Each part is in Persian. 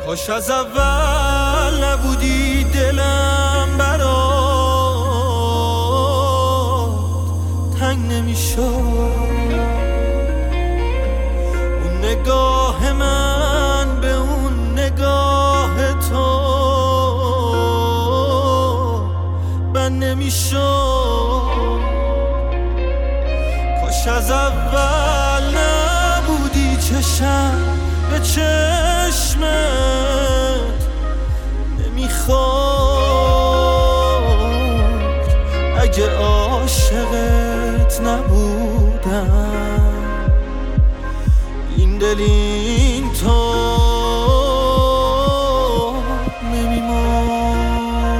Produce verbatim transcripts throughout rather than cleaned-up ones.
کاش از اول نبودی دلم برات تنگ نمیشد. اون نگاه من به اون نگاه تو بند نمیشد. کاش از اول نبودی چشم به چشمت نمیخواد. اگه عاشقت نبودم این دل این تو نمیمون.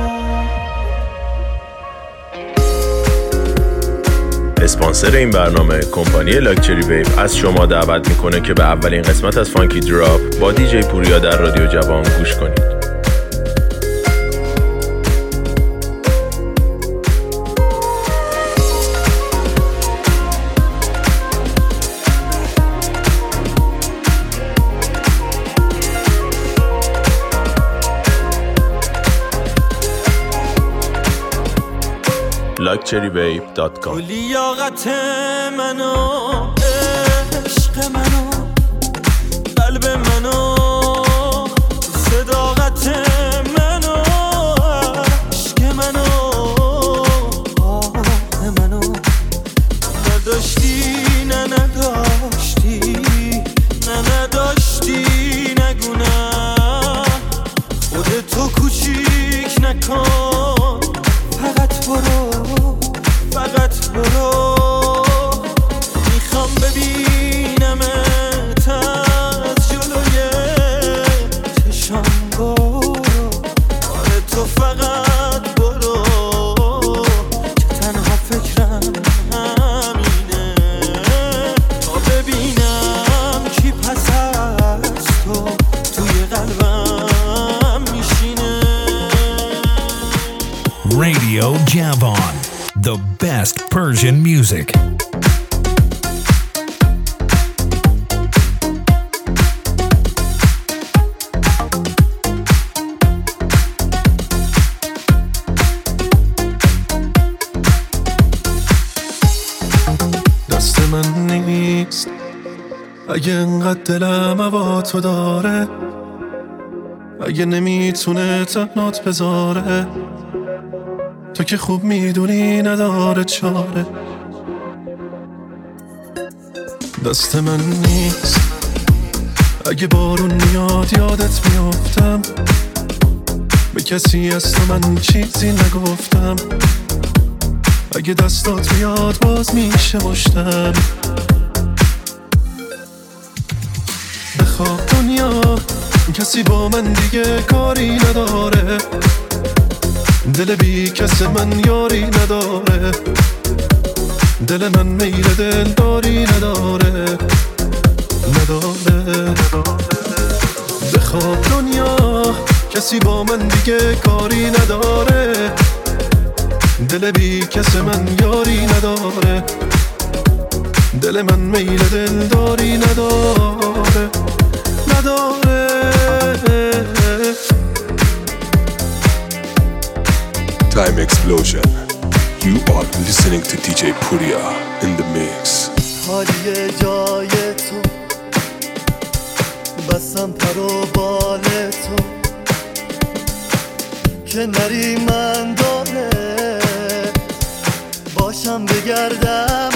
اسپانسر این برنامه کمپانی لاکچری ویو از شما دعوت میکنه که به اولین قسمت از فانکی دراپ با دیجی پوریا در رادیو جوان گوش کنید. لاکچری ویو دات کام. لیاقت منو عشق منو قلب منو صداقت منو عشق منو آه منو نداشتی نه نداشتی نه نداشتی نگونه خودتو کوچیک نکن فقط برو فقط برو. میخوام ببینمت از جلوی چشام برو. آره تو فقط برو که تنها فکرم همینه تا ببینم کی پس از تو توی قلبم میشینه. Radio Javan, the best Persian music. دست من نیست اگه انقدر دلم هوا تو داره، اگه نمیتونه تنات بذاره، تو که خوب میدونی نداره چاره. دست من نیست اگه بارون میاد یادت میافتم، به کسی از تو من چیزی نگفتم، اگه دستات بیاد باز میشه مشتم. بخواب دنیا کسی با من دیگه کاری نداره، دل بی کس من یاری نداره، دل من میل دل داری نداره نداره. بخواب دنیا کسی با من دیگه کاری نداره، دل بی کس من یاری نداره، دل من میل دل داری نداره نداره. Time explosion. You are listening to دی جی Puriya in the mix. خالی جای تو بسم پر و بال تو که نری من داره باشم بگردم.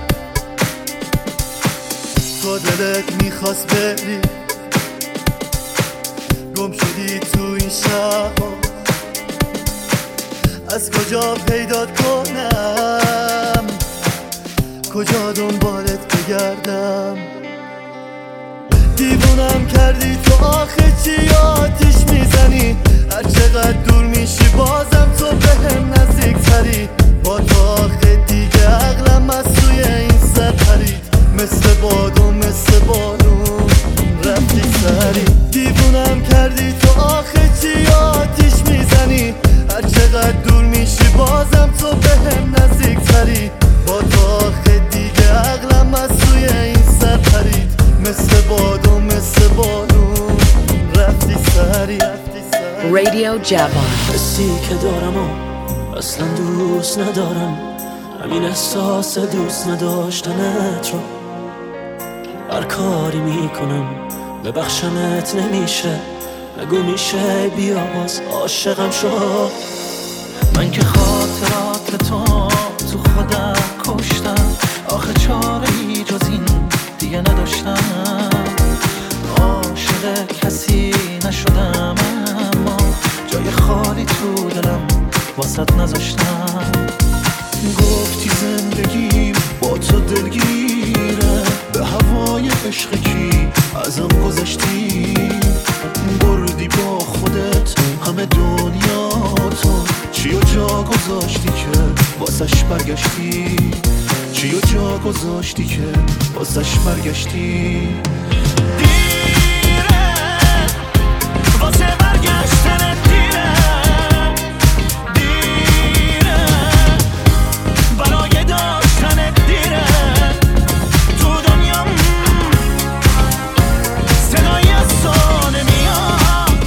تو دلت میخواست بری گم شدی تو این شهر، از کجا پیدات کنم کجا دنبالت بگردم. دیوونم کردی تو آخه چی آتیش میزنی، هر چقدر دور میشی بازم تو بهم نزدیک تری. با تو آخه دیگه عقلم از توی این سر پرید، مثل باد و مثل بارون رفتی سری. دیوونم کردی تو آخه چی آتیش میزنی، هر چقدر دور میشی بازم تو بهم نزدیک تری. با تو آخه دیگه عقلم از توی این سر پرید، مثل باد و مثل بارون رفتی سری. Radio Javan. حسی که دارم و اصلا دوست ندارم، همین احساس دوست نداشتنت رو هر کاری میکنم ببخشمت نمیشه. نگو میشه بیا باز عاشقم شو. من که خاطرات تو تو خودم کشتم، آخه چاره‌ای جز این دیگه نداشتم. عاشق کسی نشدم اما جای خالی تو دلم واسط نذاشتم. گفتی زندگیم با تو دلگیره، به هوای عشق کی ازم گذشتی. بردی با خودت همه دنیا تو، چی و جا گذاشتی که واسش برگشتی. چی و جا گذاشتی که واسش برگشتی. دیره واسه برگشتن دیره، دیره برای داشتن دیره. تو دنیا صدای سال میاد،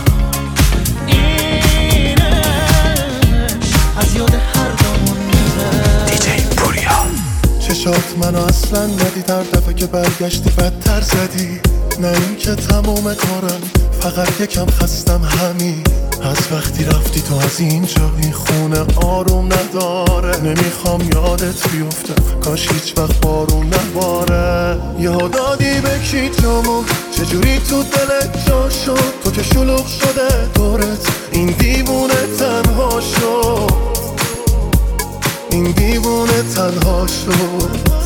اینه از یاد هر دامون میره. دیجی پوریا چشات منو اصلا ندید، هر دفعه که برگشتی بدتر زدی. نه این که تمام کارم، فقط یکم خستم همین. از وقتی رفتی تو از اینجا این خونه آروم نداره. نمیخوام یادت بیفتم، کاش هیچ وقت بارون نباره. یادادی به کی جامو چجوری تو دلت جا شد، تو که شلوغ شده دورت این دیوونه تنها شد. این دیوونه تنها شد.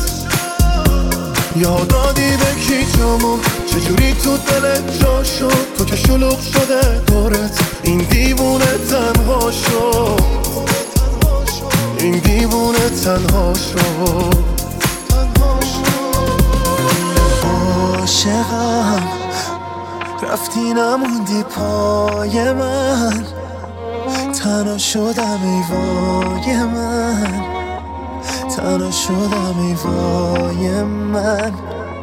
یادادی به کی جامو چجوری تو دلت جا شد، تو که شلوغ شده دورت این دیوونه تنها شد. این دیوونه تنها شد. عاشقم رفتی نموندی پای من، تنها شدم ای وای من، تنها شدم ای وای من.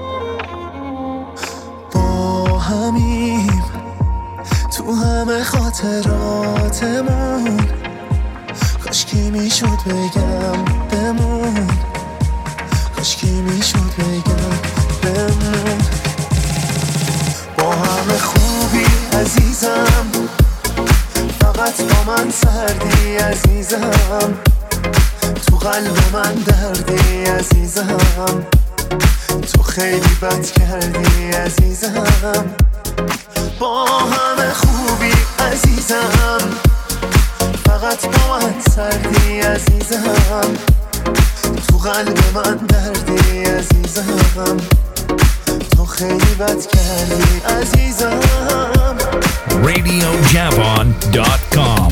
با همیم تو همه خاطراتمون، کاش کی میشد بگم بمون، کاش کی میشد بگم بمون. با همه خوبی عزیزم، فقط با من سردی عزیزم. تو قلب من دردی عزیزم، تو خیلی بد کردی عزیزم. با همه خوبی عزیزم، فقط با من سردی عزیزم. تو قلب من دردی عزیزم، تو خیلی بد کردی عزیزم. radio javan dot com.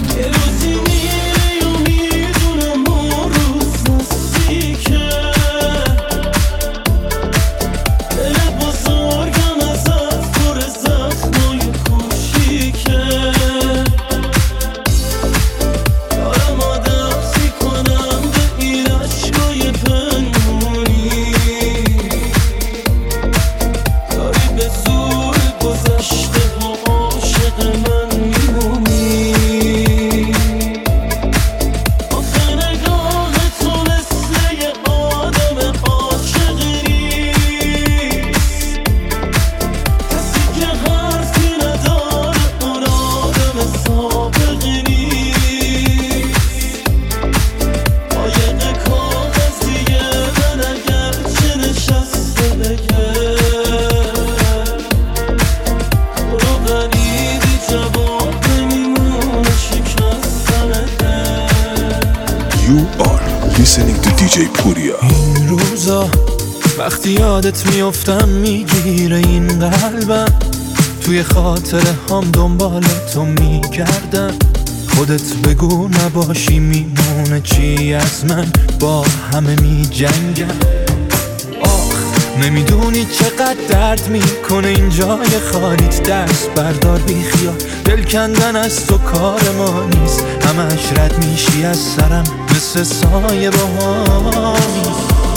listening to دیجی پوریا. این روزا وقتی یادت میافتم میگیره این قلبم، توی خاطره هم دنبال تو میگردم. خودت بگو نباشی میمونه چی از من، با همه میجنگم. آخ نمیدونی چقدر درد میکنه این جای خالیت. دست بردار بی خیال، دل کندن از تو کار ما نیست. همش رد میشی از سرم مثل سایه بهاری.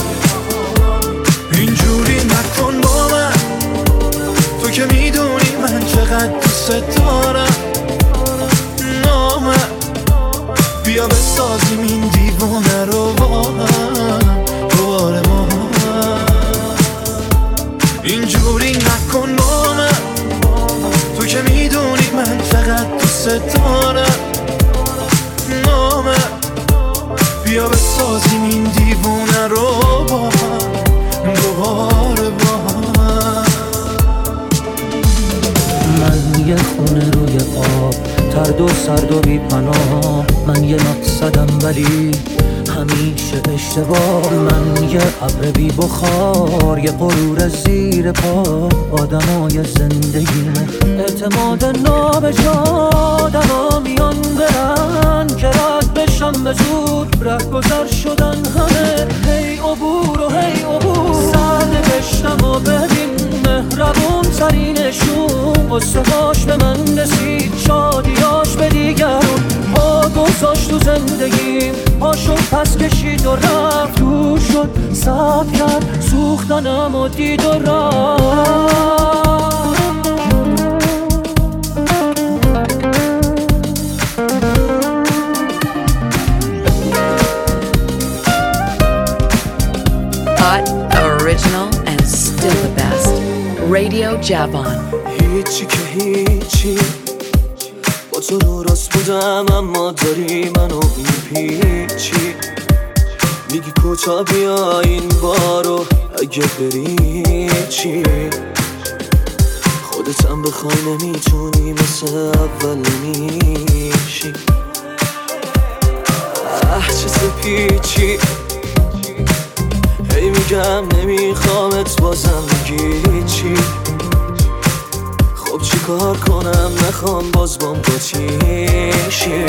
اینجوری نکن با من، تو که میدونی من چقدر دوست دارم. میخونه روی آب، ترد و سرد و بی پناه. من یه مقصدم ولی همیشه اشتباه. من یه ابر بی بخار، یه غرور زیر پا. آدمای زندگیمه اعتماد نابجا. دما میان برن که رد بشم به زود، ره گذر شدن همه. هی عبور و هی عبور، سرد بشتم و ببین مهربون ترینشون. قصه هاش به من رسید، شادیاش به دیگرون. پا گذاشت تو زندگیم، پاشو پس کشید و رفت. دور شد صبر کرد سوختنم و دید و رفت. Original and still the best. Radio Javon. هیچی که هیچی، با تو رو راست بودم اما داری منو میپیچی. میگی کوتا بیا این بارو، اگه بری چی؟ خودتم بخوای نمیتونی مثل اول نمیشی. اه چه سپیچی، هی میگم نمیخوامت بازم میگی چی؟ خب چی کار کنم نخوام باز بام قاطیشی.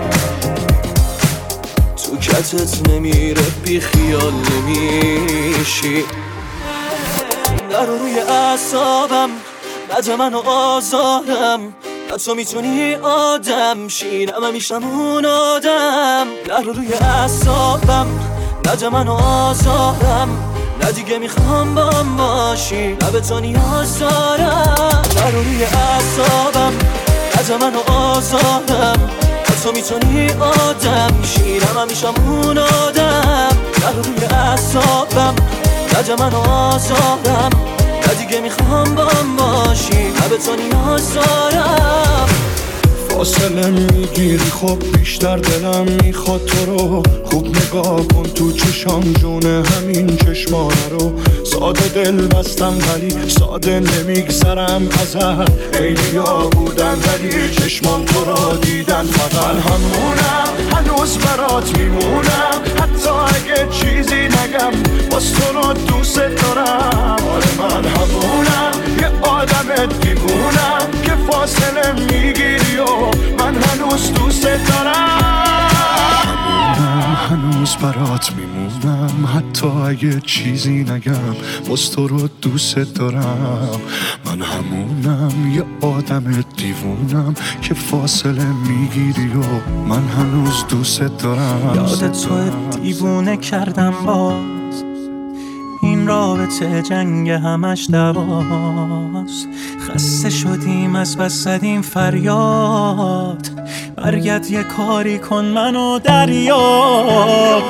تو کتت نمیره بی خیال نمیشی. نرو روی اعصابم، نده منو آزارم. نه تو میتونی آدم شی، نه من میشم اون آدم. نرو روی اعصابم، نده منو آزارم. نه دیگه میخوام بام باشی، نه به تو نیاز دارم. نرو روی اعصابم، نده منو آزارم. نه تو میتونی آدم شی، نه من میشم اون آدم. نرو روی اعصابم، نده منو آزارم. نه دیگه میخوام بام باشی، نه به تو نیاز دارم. فاصله میگیری خب بیشتر دلم میخواد تو رو. خوب نگاه کن تو چشام جونه همین چشمانه رو. ساده دل بستم ولی ساده نمیگذرم ازت. خیلیا بودن ولی چشمان تو رو دیدن فقط. همونم هنوز برات میمونم، حتی اگه چیزی نگم باز تو رو دوست دارم. آره من همونم یه آدم دیوونم که فاصله میگیری و من هنوز دوست دارم. همونم هنوز برات میمونم، حتی اگه چیزی نگم باز تو رو دوست دارم. من همونم یه آدم دیوونم که فاصله میگیری و من هنوز دوست دارم. یاد تو دیوونه کردم باز، این رابطه جنگ همش دواست. خسته شدیم از بس زدیم فریاد، برگرد یه کاری کن منو دریاب.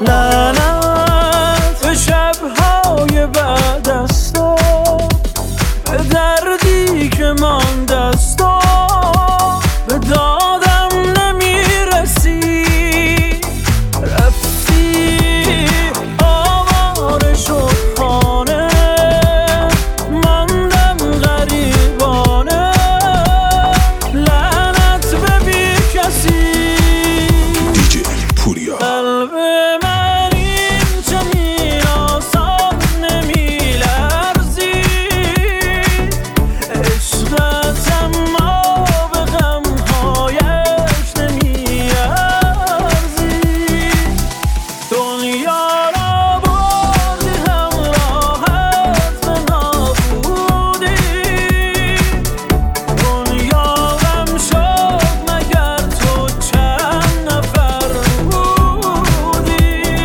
لعنت به شبهای بعد از تو، به دردی که مانده از تو. به دادم نمیرسی، رفتی آواره شد خانه. ماندم غریبانه، لعنت به بی کسی. دیجی پوریا. قلب من این چنین آسان نمیلرزی. عشقت اما به غمهایش نمیارزی. دنیا را بردی همراهت به نابودی. دنیا غم شد مگر تو چند نفر بودی.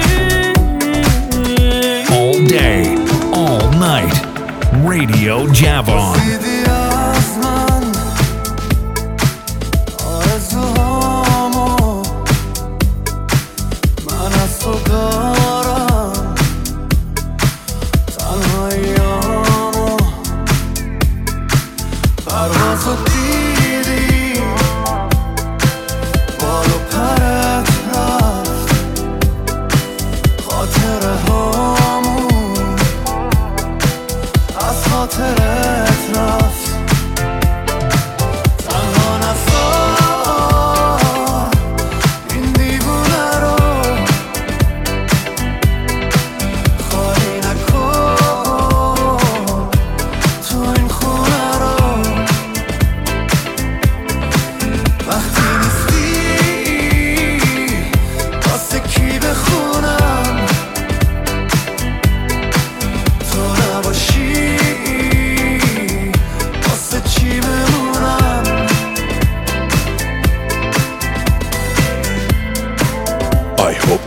All day, all night. Radio Javon. دیدی از من آرزوهامو، من از تو دارم تنهاییامو. پروازو دیدی بال و پرت رفت، خاطره هامون از خاطرت رفت.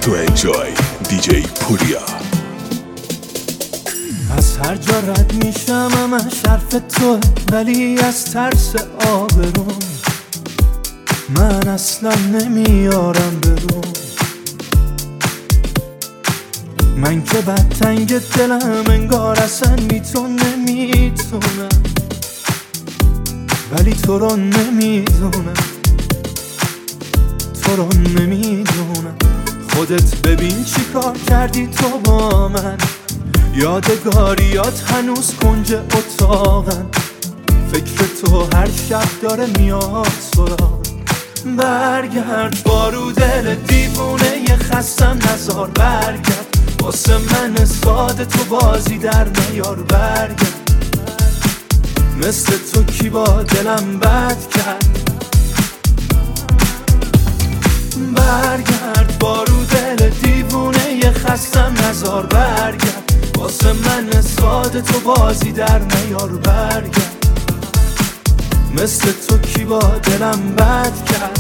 to enjoy دی جی پوریا. از هر جا رد میشم همش حرف تو، ولی از ترس آبروم من اصلا نمیارم برون. من که بد تنگ دلم انگار اصلا بی تو نمیتونم، ولی تو رو نمیدونم، تو رو نمیدونم. خودت ببین چی کار کردی تو با من، یادگاریات هنوز کنج اتاقن. فکر تو هر شب داره میاد سراغ. برگرد بارو دل دیوونه یه خستم نزار. برگرد واسه من ساده تو بازی در نیار. برگرد مثل تو کی با دلم بد کرد. برگرد بارو دل دیوونه یه خستم نزار. برگرد واسه من ساده تو بازی در نیار. برگرد مثل تو کی با دلم بد کرد.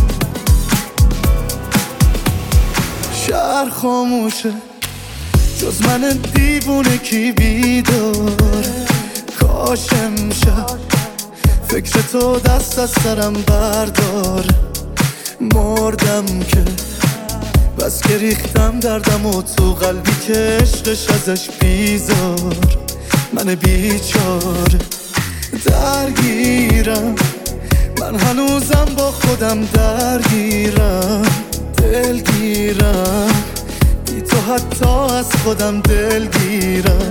شهر خاموشه جز من دیوونه کی بیدار. کاش امشب فکر تو دست از سرم بردار. مردم که بس که ریختم دردم و تو قلبی که عشقش ازش بیزار. من بیچاره درگیرم، من هنوزم با خودم درگیرم. دلگیرم بی تو حتی از خودم دلگیرم.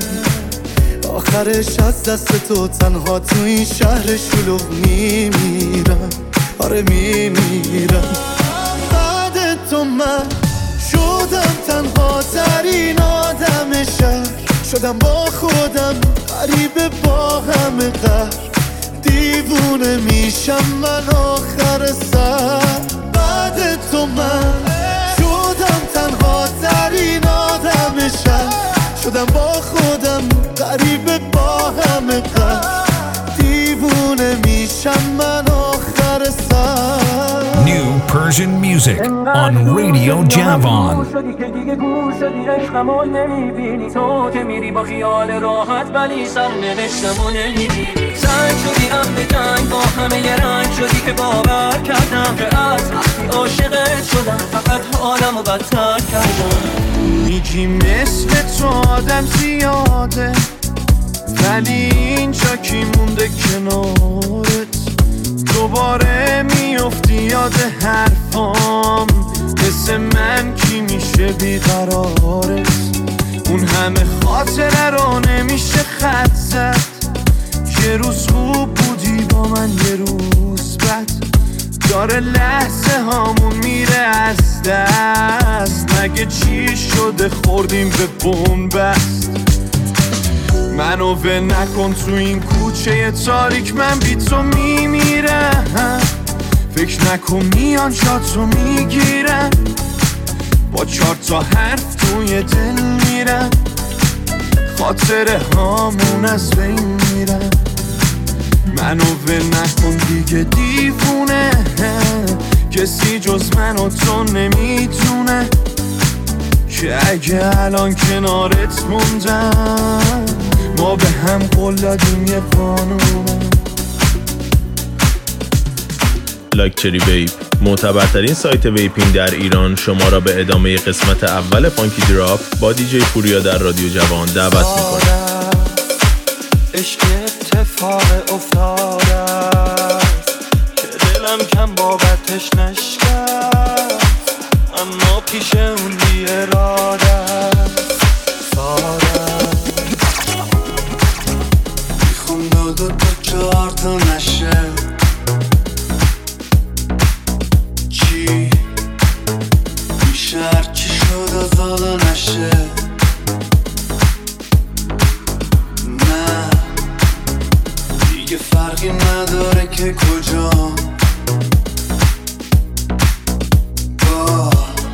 آخرش از دست تو تنها تو این شهر شلوغ میمیرم. آره میمیرم. بعد تو من شدم تنها ترین آدم شهر. شدم با خودم غریبه با همه قهر. دیوونه میشم من آخر سر. بعد تو من شدم تنها ترین آدم شهر. شدم با خودم غریبه با همه قهر. دیوونه میشم من آخر سر. New Persian music on Radio Javon. شدی که دیگه گور شدی عشقمو نمیبینی. تو که میری با خیال راحت ولی سر نوشتمو نمیبینی. سنگ شدی هم به جنگ با همه ی رنگ شدی که باور کردم که از وقتی عاشقت شدم فقط حالمو بدتر کردم. میگی مثل تو آدم زیاده، ولی اینجا کی مونده کنارت. دوباره میافتی یاد حرفام، مثل من کی میشه بیقرارت. اون همه خاطره رو نمیشه خط زد. یه روز خوب بودی با من یه روز بد. داره لحظه هامون میره از دست. مگه چی شده خوردیم به بنبست. منو ول نکن تو این کوچه تاریک، من بی تو میمیرم. فکر نکن میان شاتو میگیرم. با چهار تا حرف توی دل میرم. خاطره هامون از بین میرم. منو ول نکن دیگه دیوونه، کسی جز من و تو نمیتونه که اگه الان کنارت موندم ما به هم قول دادیم یه قانونه. لاکچری ویپ، معتبرترین سایت ویپینگ در ایران، شما را به ادامه قسمت اول فانکی دراپ با دیجی پوریا در رادیو جوان دعوت می‌کنه. عشق اتفاق افتاده که دلم کم بابتش نشکست، اما پیش اون بی اراده ساده. میخوام دو دو تا چهار تا نشه. چی میشه هرچی شد از حالا نشه. نه دیگه فرقی نداره که کجا. با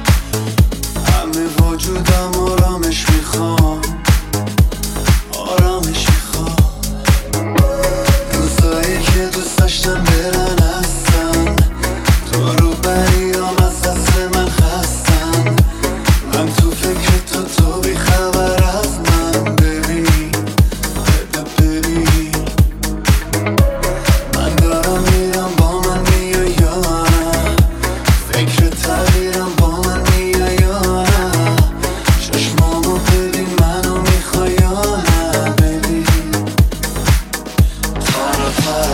همه وجودم آرامش میخوام، آرامش میخوام. روزایی که دوست داشتم برن هستن، تو رو بریام از دست من خستن. من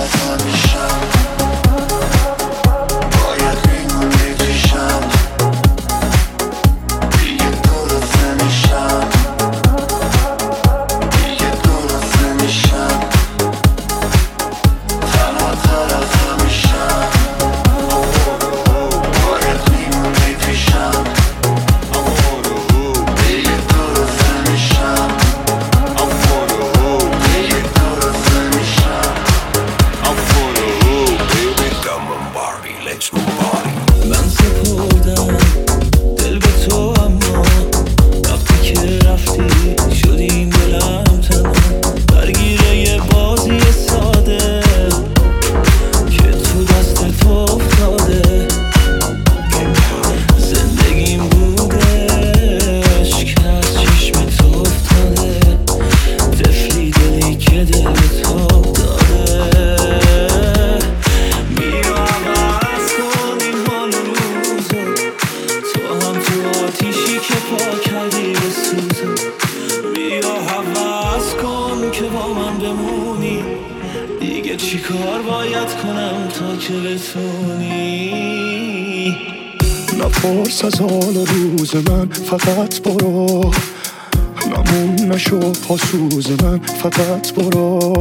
نپرس از حال روز من، فقط برو. نمون نشو پاسوز من، فقط برو.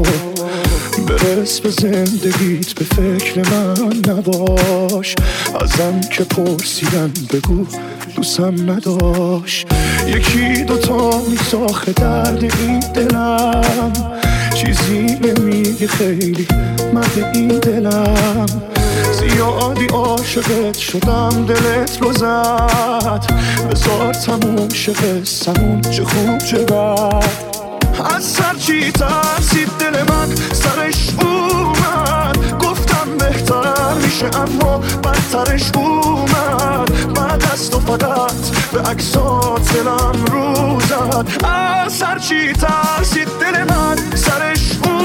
برس به زندگیت، به فکر من نباش. ازم که پرسیدن بگو دوستم نداشت. یکی دوتا میساخه درد این دلم، چیزی نمیگه خیلی مرد این دلم. زیادی عاشقت شدم دلت رو زد، بذار تموم شه قصه‌مون، چه خوب چه بد. از سر چی ترسید دل من سرش اومد، گفتم بهتر میشه اما بدترش اومد. بعد از تو فقط به عکسات دلم رو زد. از سر چی ترسید دل من سرش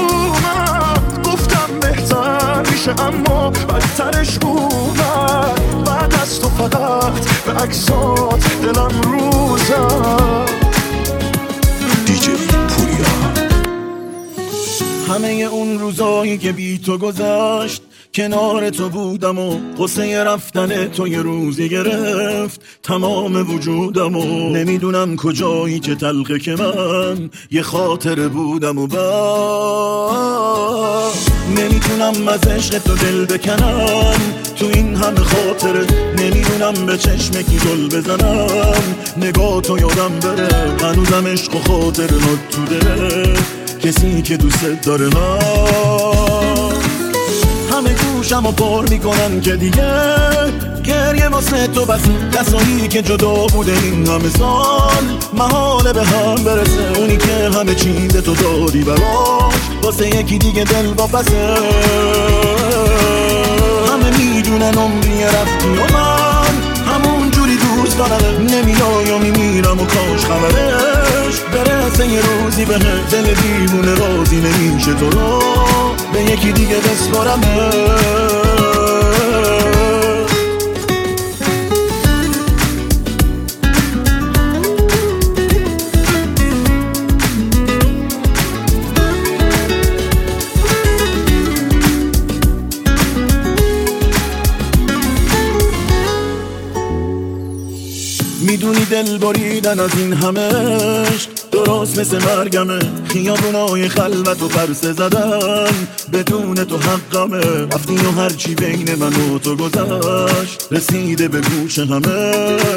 اومد، گفتم بهتر میشه اما بدترش اومد. بعد از تو فقط به عکسات دلم رو زد. دیجی پوریا. همه اون روزایی که بی تو گذشت، کنار تو بودم و قصه رفتن تو یه روزی گرفت تمام وجودم و نمیدونم کجایی که تلخه که من یه خاطره بودم و بعد نمیتونم از عشق تو دل بکنم. تو این همه خاطره نمیدونم به چشم کی گل بزنم. نگاه تو یادم بره هنوزم عشق و خاطره تو دله کسی که دوست داره من. همه گوشم و پر میکنن که دیگه گریه واسه تو بس. کسایی که جدا بوده این همه سال محاله به هم برسه. اونی که همه چیز تو دادی براش واسه یکی دیگه دل واپسه. همه میدونن عمری رفتی و من همون جوری دوست دارم. نمیای و میمیرم و کاش خبرش برسه یه روزی به دل دیوونه راضی نمیشه تو رو به یکی دیگه بسپارم. میدونی دل بریدن از این همش درست مثل مرگمه. خیابونای خلوت و پرسه زدن بدون تو حقمه. رفتی و هرچی بین من و تو گذشت رسیده به گوش همه.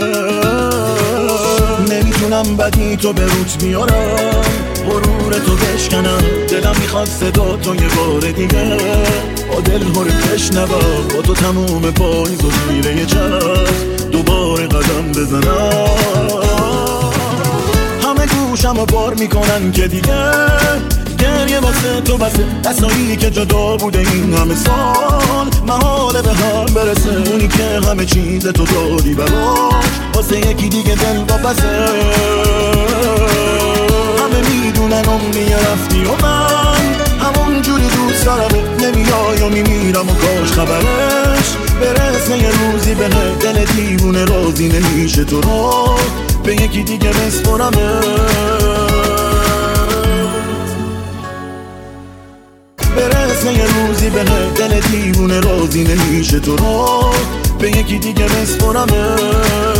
نمیتونم بدی تو به روت بیارم، غرور تو بشکنم. دلم میخواد صدا تو یه بار دیگه با دل هرکش نبا. با تو تموم پاییز و زیره یه چشم دوباره قدم بزنم. همه گوشم رو بار میکنن که دیگه گریه واسه تو بسه. دستایی که جدا بوده این همه سال محاله به هم برسه. اونی که همه چیز تو دادی براش واسه یکی دیگه دل واپسه. همه میدونن عمری رفتی و من همون جوری دوست دارم. نمیای و میمیرم و کاش خبرش برسه یه روزی به دل دیوونه راضی نمیشه تو رو به یکی دیگه بسپرم. برسه یه روزی رسیدی به دل دیوونه راضی نمیشه تو رو به یکی دیگه بسپرمه.